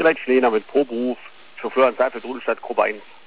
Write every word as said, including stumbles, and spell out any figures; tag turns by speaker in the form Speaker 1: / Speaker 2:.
Speaker 1: Vielleicht Schlehner mit Proberuf, Chauffeur in Seife, Dudelstadt, Gruppe eins.